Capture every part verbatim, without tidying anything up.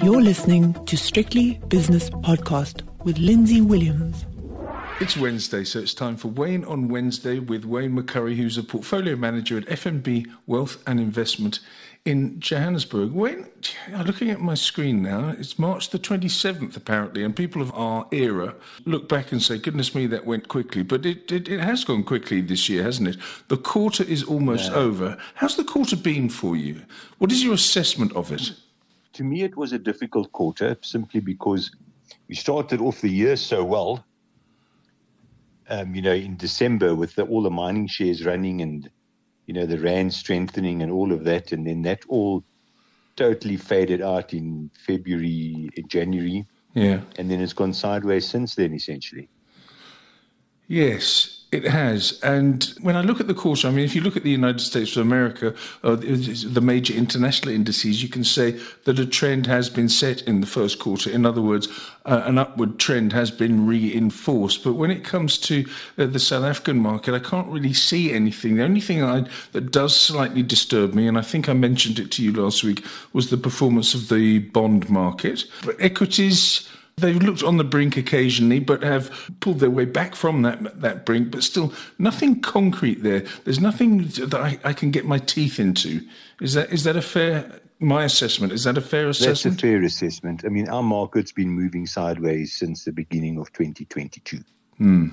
You're listening to Strictly Business Podcast with Lindsay Williams. It's Wednesday, so it's time for Wayne on Wednesday with Wayne McCurry, who's a portfolio manager at F N B Wealth and Investment in Johannesburg. Wayne, looking at my screen now, it's March the twenty-seventh apparently, and people of our era look back and say, goodness me, that went quickly. But it, it, it has gone quickly this year, hasn't it? The quarter is almost Yeah. over. How's the quarter been for you? What is your assessment of it? To me, it was a difficult quarter simply because we started off the year so well. Um, you know, in December with the, all the mining shares running and, you know, the rand strengthening and all of that. And then that all totally faded out in February, January. Yeah. And then it's gone sideways since then, essentially. Yes, it has. And when I look at the quarter, I mean, if you look at the United States of America, uh, the major international indices, you can say that a trend has been set in the first quarter. In other words, uh, an upward trend has been reinforced. But when it comes to uh, the South African market, I can't really see anything. The only thing I, that does slightly disturb me, and I think I mentioned it to you last week, was the performance of the bond market. But equities, they've looked on the brink occasionally, but have pulled their way back from that that brink, but still nothing concrete there. There's nothing that I, I can get my teeth into. Is that is that a fair, my assessment, is that a fair assessment? That's a fair assessment. I mean, our market's been moving sideways since the beginning of twenty twenty-two. Hmm.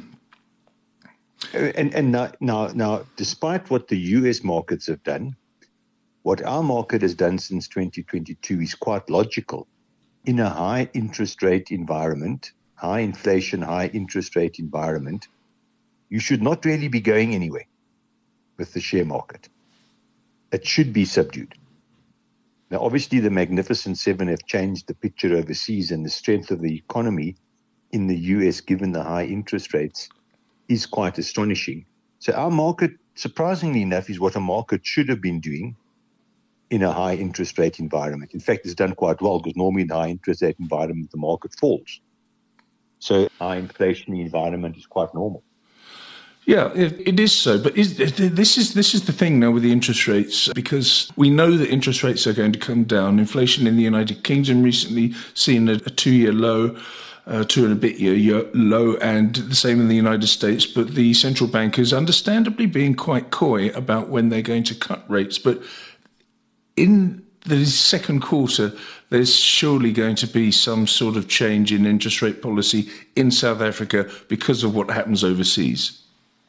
And, and now, now, now, despite what the U S markets have done, what our market has done since twenty twenty-two is quite logical. In a high interest rate environment, high inflation, high interest rate environment, you should not really be going anywhere with the share market. It should be subdued. Now, obviously, the Magnificent Seven have changed the picture overseas, and the strength of the economy in the U S, given the high interest rates, is quite astonishing. So our market, surprisingly enough, is what a market should have been doing in a high interest rate environment. In fact, it's done quite well because normally in a high interest rate environment, the market falls. So high inflationary environment is quite normal. Yeah, it, it is so. But is, this is this is the thing now with the interest rates, because we know that interest rates are going to come down. Inflation in the United Kingdom recently seen a, a two-year low, uh, two and a bit year, year low, and the same in the United States. But the central bankers understandably being quite coy about when they're going to cut rates. But in the second quarter, there's surely going to be some sort of change in interest rate policy in South Africa because of what happens overseas.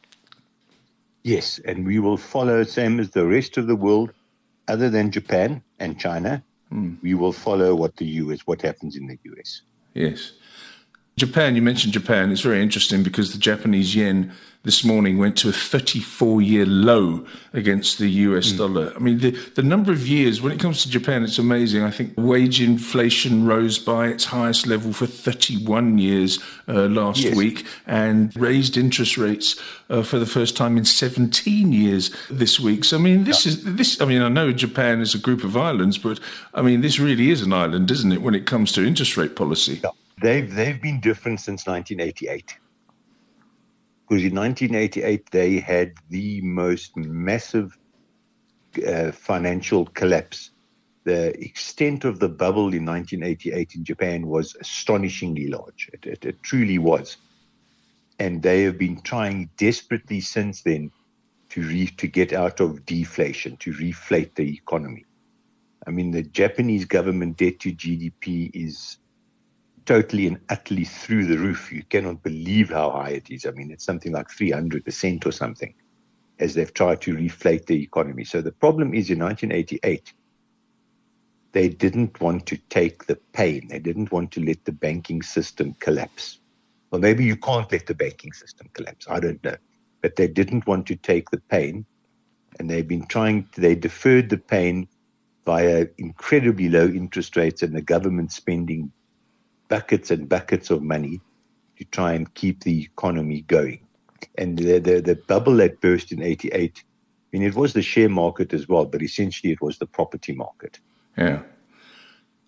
Yes, and we will follow, same as the rest of the world, other than Japan and China, mm. we will follow what the U S, what happens in the U S. Yes. Japan, you mentioned Japan. It's very interesting because the Japanese yen this morning went to a thirty-four-year low against the U S mm. dollar. I mean, the, the number of years, when it comes to Japan, it's amazing. I think wage inflation rose by its highest level for thirty-one years uh, last yes. week, and raised interest rates uh, for the first time in seventeen years this week. So, I mean, this yeah. is this. I mean, I know Japan is a group of islands, but I mean, this really is an island, isn't it, when it comes to interest rate policy? Yeah. They've, they've been different since nineteen eighty-eight. Because in nineteen eighty-eight, they had the most massive uh, financial collapse. The extent of the bubble in nineteen eighty-eight in Japan was astonishingly large. It, it, it truly was. And they have been trying desperately since then to re, to get out of deflation, to reflate the economy. I mean, the Japanese government debt to G D P is totally and utterly through the roof. You cannot believe how high it is. I mean, it's something like three hundred percent or something as they've tried to reflate the economy. So the problem is in nineteen eighty-eight, they didn't want to take the pain. They didn't want to let the banking system collapse. Well, maybe you can't let the banking system collapse. I don't know. But they didn't want to take the pain, and they've been trying, they deferred the pain via incredibly low interest rates and the government spending buckets and buckets of money to try and keep the economy going. And the, the, the bubble that burst in eighty-eight, I mean, it was the share market as well, but essentially it was the property market. Yeah.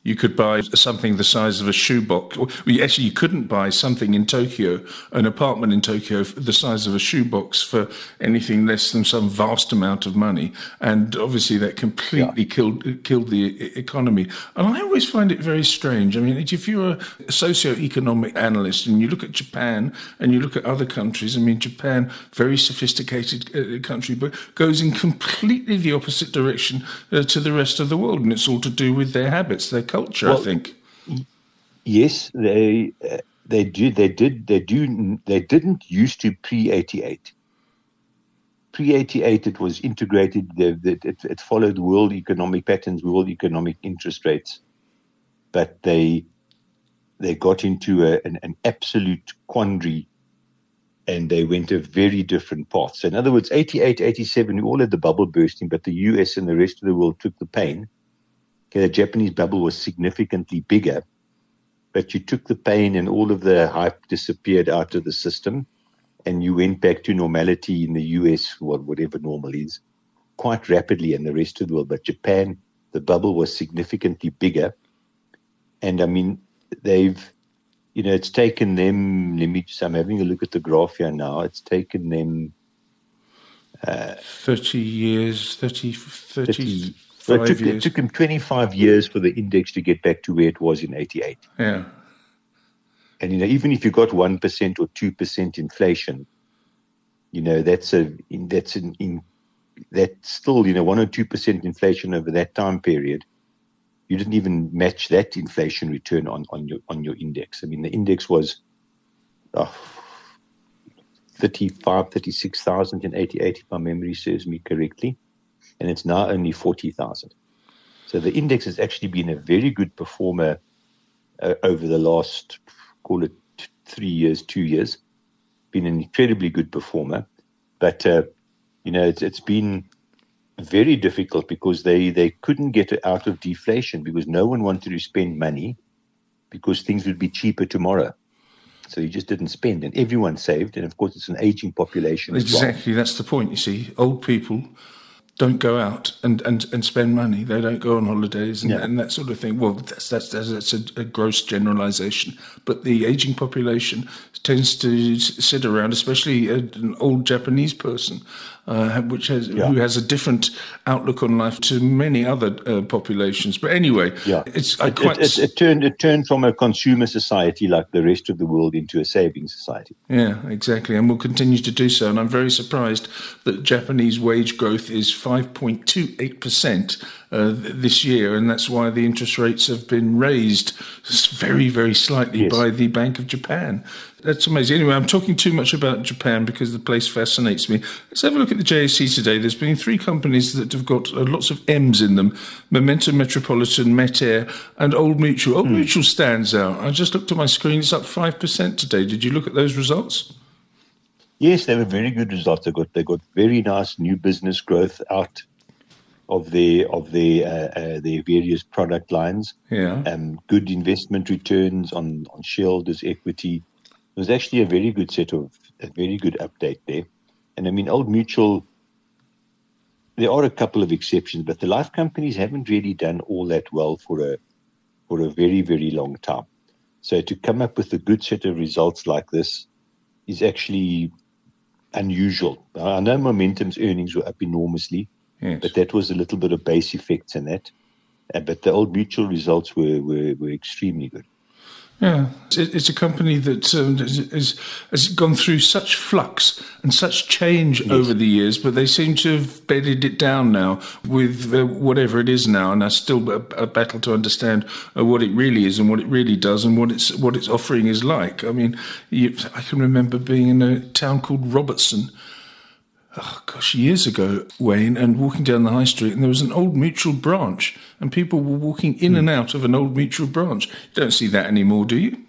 you could buy something the size of a shoebox. Well, actually, you couldn't buy something in Tokyo, an apartment in Tokyo, the size of a shoebox for anything less than some vast amount of money. And obviously, that completely yeah. killed killed the economy. And I always find it very strange. I mean, if you're a socio-economic analyst and you look at Japan and you look at other countries, I mean, Japan, very sophisticated country, but goes in completely the opposite direction uh, to the rest of the world. And it's all to do with their habits, their culture, well, I think. Yes, they uh, they do. They did. They do. They didn't used to pre eighty-eight. Pre eighty-eight, it was integrated. It, it, it followed world economic patterns, world economic interest rates, but they they got into a, an, an absolute quandary, and they went a very different path. So, in other words, eighty-eight, eighty-seven, we all had the bubble bursting, but the U S and the rest of the world took the pain. The Japanese bubble was significantly bigger, but you took the pain and all of the hype disappeared out of the system, and you went back to normality in the U S, or whatever normal is, quite rapidly in the rest of the world. But Japan, the bubble was significantly bigger. And I mean, they've, you know, it's taken them, let me just, I'm having a look at the graph here now, it's taken them uh, thirty years, thirty, thirty, thirty Well, it, took, it took them twenty-five years for the index to get back to where it was in eighty-eight. Yeah. And, you know, even if you got one percent or two percent inflation, you know, that's a, that's an, in, that's still, you know, one or two percent inflation over that time period. You didn't even match that inflation return on, on your, on your index. I mean, the index was oh, thirty-five, thirty-six thousand in eighty-eight, if my memory serves me correctly. And it's now only forty thousand. So the index has actually been a very good performer uh, over the last, call it t- three years, two years. Been an incredibly good performer. But, uh, you know, it's, it's been very difficult because they, they couldn't get it out of deflation because no one wanted to spend money because things would be cheaper tomorrow. So you just didn't spend, and everyone saved. And, of course, it's an aging population as well. Exactly, that's the point, you see. Old people don't go out and, and, and spend money. They don't go on holidays and, yeah. and that sort of thing. Well, that's that's that's, that's a, a gross generalisation. But the ageing population tends to sit around, especially an old Japanese person, uh, which has yeah. who has a different outlook on life to many other uh, populations. But anyway, yeah. it's it, quite it, it, it turned it turned from a consumer society like the rest of the world into a saving society. Yeah, exactly, and will continue to do so. And I'm very surprised that Japanese wage growth is five point two eight percent uh, this year, and that's why the interest rates have been raised very, very slightly yes. by the Bank of Japan. That's amazing. Anyway, I'm talking too much about Japan because the place fascinates me. Let's have a look at the J S E today. There's been three companies that have got uh, lots of M's in them: Momentum, Metropolitan, Metair, and Old Mutual. Old mm. Mutual stands out. I just looked at my screen. It's up five percent today. Did you look at those results? Yes, they were very good results. They got they got very nice new business growth out of their of their uh, uh, their various product lines. Yeah, um, good investment returns on on shareholders' equity. It was actually a very good set of a very good update there. And I mean, Old Mutual. There are a couple of exceptions, but the life companies haven't really done all that well for a for a very very long time. So to come up with a good set of results like this is actually unusual. I know Momentum's earnings were up enormously, yes. but that was a little bit of base effects in that. Uh, but the Old Mutual results were, were, were extremely good. Yeah, it's a company that um, has, has gone through such flux and such change yes. over the years, but they seem to have bedded it down now with uh, whatever it is now, and that's still a, a battle to understand uh, what it really is and what it really does and what its what its offering is like. I mean, you, I can remember being in a town called Robertson, oh gosh, years ago, Wayne, and walking down the high street, and there was an Old Mutual branch, and people were walking in mm. and out of an Old Mutual branch. You don't see that anymore, do you?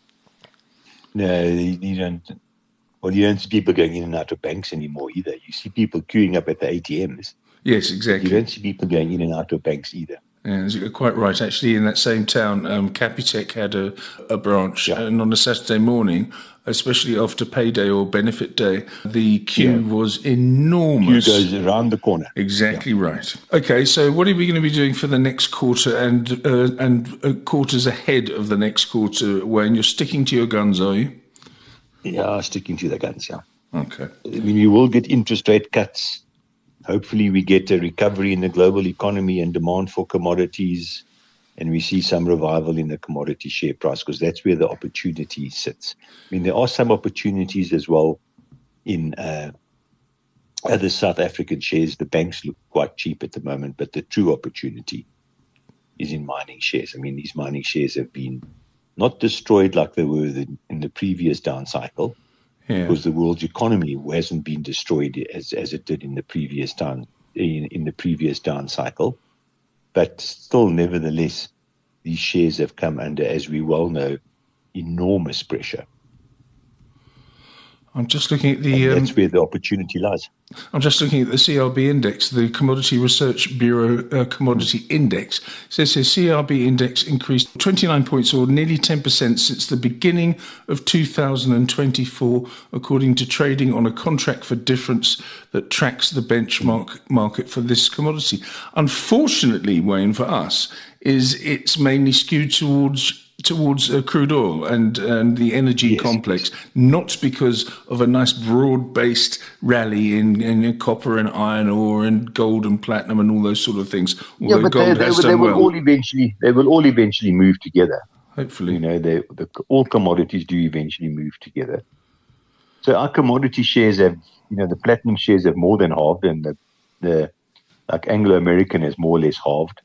No, you don't. Well, you don't see people going in and out of banks anymore either. You see people queuing up at the A T Ms. Yes, exactly. You don't see people going in and out of banks either. Yeah, you're quite right. Actually, in that same town, um, Capitec had a, a branch, yeah. and on a Saturday morning, especially after payday or benefit day, the queue Yeah. was enormous. Queue goes around the corner. Exactly right. Okay, so what are we going to be doing for the next quarter and uh, and uh, quarters ahead of the next quarter, Wayne? You're sticking to your guns, are you? Yeah, sticking to the guns, yeah. Okay. I mean, we will get interest rate cuts. Hopefully we get a recovery in the global economy and demand for commodities, and we see some revival in the commodity share price, because that's where the opportunity sits. I mean, there are some opportunities as well in uh, other South African shares. The banks look quite cheap at the moment, but the true opportunity is in mining shares. I mean, these mining shares have been not destroyed like they were in the previous down cycle, Yeah. because the world's economy hasn't been destroyed as, as it did in the previous down in, in the previous down cycle. But still, nevertheless, these shares have come under, as we well know, enormous pressure. I'm just looking at the. And Um, that's where the opportunity lies. I'm just looking at the C R B index, the Commodity Research Bureau uh, Commodity Index. It says here C R B index increased twenty-nine points, or nearly ten percent, since the beginning of two thousand twenty-four, according to Trading on a Contract for Difference that tracks the benchmark market for this commodity. Unfortunately, Wayne, for us, is it's mainly skewed towards towards uh, crude oil and, and the energy Yes. complex, not because of a nice broad-based rally in, in copper and iron ore and gold and platinum and all those sort of things. Although Yeah, but gold they, they, has they done will well, all eventually they will all eventually move together. hopefully. You know, they, the, all commodities do eventually move together. So our commodity shares have, you know, the platinum shares have more than halved, and the, the like Anglo American has more or less halved.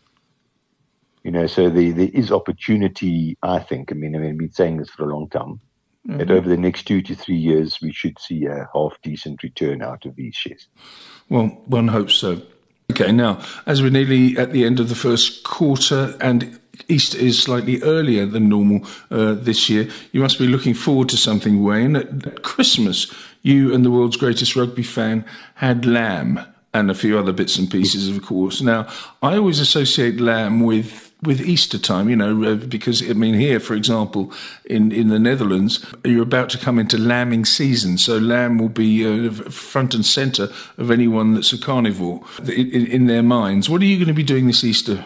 You know, so the, there is opportunity, I think. I mean, I mean, I've been saying this for a long time. Mm-hmm. That over the next two to three years, we should see a half-decent return out of these shares. Well, one hopes so. Okay, now, as we're nearly at the end of the first quarter and Easter is slightly earlier than normal uh, this year, you must be looking forward to something, Wayne. At, at Christmas, you and the world's greatest rugby fan had lamb and a few other bits and pieces, of course. Now, I always associate lamb with with Easter time, you know, because, I mean, here, for example, in, in the Netherlands, you're about to come into lambing season, so lamb will be uh, front and centre of anyone that's a carnivore in, in their minds. What are you going to be doing this Easter?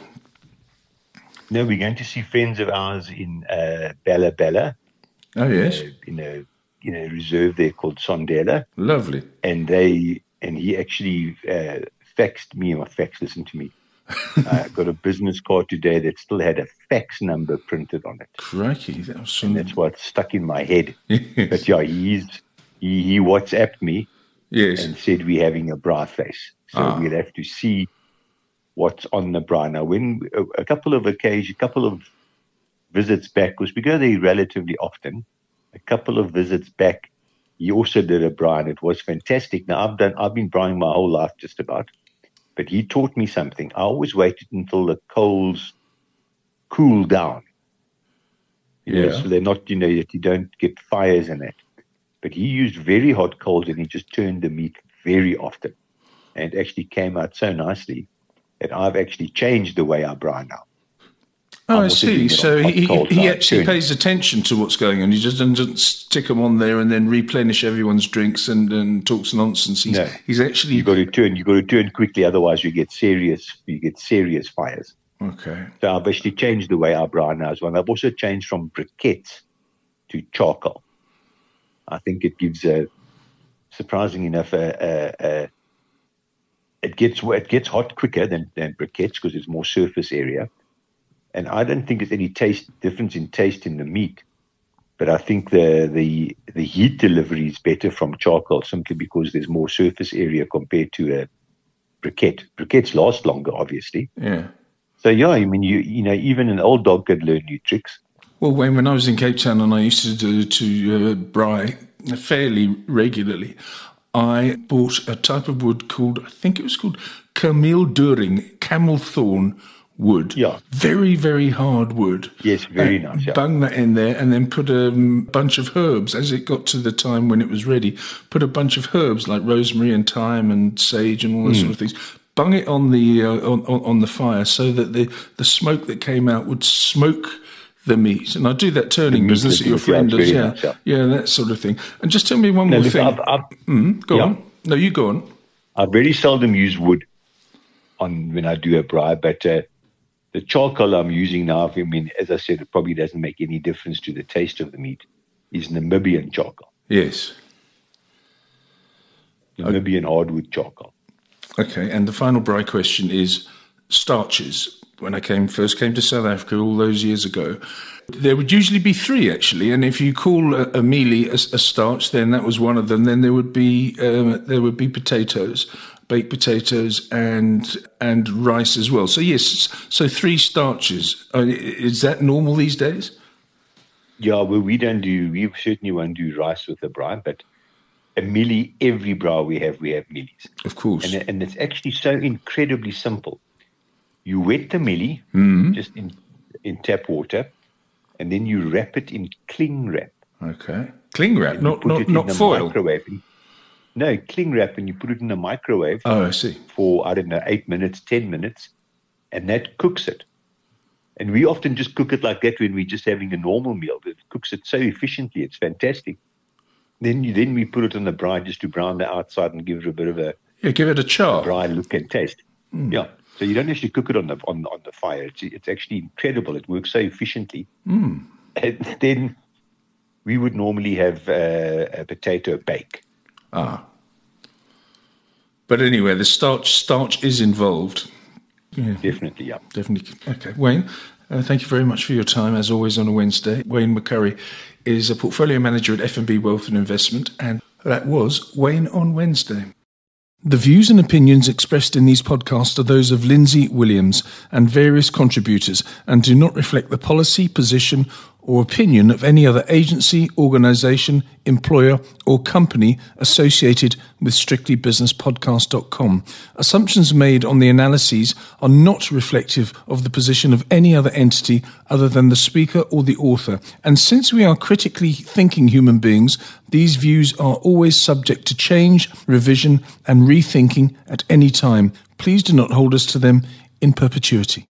No, we're going to see friends of ours in uh, Bella Bella. Oh, yes. Uh, in a you know reserve there called Sondela. Lovely. And they and he actually uh, faxed me, or faxed, listen to me. I uh, got a business card today that still had a fax number printed on it. Crikey, that was some... and that's what's stuck in my head. Yes. But yeah, he's he, he WhatsApped me yes. and said we're having a braai face. So ah. we'll have to see what's on the braai. Now, when a, a couple of occasions, a couple of visits back, because we go there relatively often, a couple of visits back, he also did a braai, and it was fantastic. Now, I've done, I've been braaiing my whole life just about. But he taught me something. I always waited until the coals cool down. You yeah. know, so they're not, you know, that you don't get fires in it. But he used very hot coals, and he just turned the meat very often. And it actually came out so nicely that I've actually changed the way I braai now. Oh, I see. So he, he, he actually pays attention to what's going on. He just doesn't stick them on there and then replenish everyone's drinks and, and talks nonsense. He's, no, he's actually you got to turn. You got to turn quickly, otherwise you get serious. You get serious fires. Okay. So I've actually changed the way I braai now as well. I've also changed from briquettes to charcoal. I think it gives a, surprising enough, a, a, a it gets it gets hot quicker than than briquettes because there's more surface area. And I don't think there's any taste difference in taste in the meat, but I think the the the heat delivery is better from charcoal simply because there's more surface area compared to a briquette. Briquettes last longer, obviously. Yeah. So yeah, I mean, you you know, even an old dog could learn new tricks. Well, when when I was in Cape Town and I used to do to uh, braai fairly regularly, I bought a type of wood called, I think it was called Camille During, camel thorn wood. Yeah. Very, very hard wood. Yes, very uh, nice. Yeah. Bung that in there and then put a um, bunch of herbs. As it got to the time when it was ready, put a bunch of herbs like rosemary and thyme and sage and all those mm. sort of things. Bung it on the uh, on, on the fire so that the, the smoke that came out would smoke the meat. And I do that turning meat, business the that your meat, friend yeah, does, very yeah. nice, yeah. Yeah, that sort of thing. And just tell me one No, more look, thing. I've, I've, Mm, go yeah. on. No, you go on. I very seldom use wood on when I do a braai, but uh, the charcoal I'm using now, I mean, as I said, it probably doesn't make any difference to the taste of the meat, is Namibian charcoal. Yes. Namibian hardwood charcoal. Okay, and the final braai question is starches. When I came first came to South Africa all those years ago, there would usually be three, actually. And if you call a, a mealie a, a starch, then that was one of them. Then there would be um, there would be potatoes, baked potatoes, and and rice as well. So yes, so three starches. Uh, is that normal these days? Yeah, well, we don't do. We certainly won't do rice with a braai, but a mealie, every braai we have, we have mealies. Of course. And, and it's actually so incredibly simple. You wet the mealie mm-hmm. just in, in tap water, and then you wrap it in cling wrap. Okay. Cling wrap, not put not, it in not the foil. Microwave. No, cling wrap, and you put it in the microwave. Oh, I see. For, I don't know, eight minutes, ten minutes, and that cooks it. And we often just cook it like that when we're just having a normal meal. It cooks it so efficiently. It's fantastic. Then you, then we put it on the braai just to brown the outside and give it a bit of a yeah, give it a char. braai look and taste. Mm. Yeah. So you don't actually cook it on the on, on the fire. It's it's actually incredible. It works so efficiently. Mm. And then we would normally have uh, a potato bake. Ah. But anyway, the starch starch is involved. Yeah. Definitely, yeah. Definitely. Okay, Wayne, uh, thank you very much for your time, as always, on a Wednesday. Wayne McCurry is a portfolio manager at F N B Wealth and Investment, and that was Wayne on Wednesday. The views and opinions expressed in these podcasts are those of Lindsay Williams and various contributors and do not reflect the policy, position or opinion of any other agency, organisation, employer or company associated with strictly business podcast dot com. Assumptions made on the analyses are not reflective of the position of any other entity other than the speaker or the author. And since we are critically thinking human beings, these views are always subject to change, revision and rethinking at any time. Please do not hold us to them in perpetuity.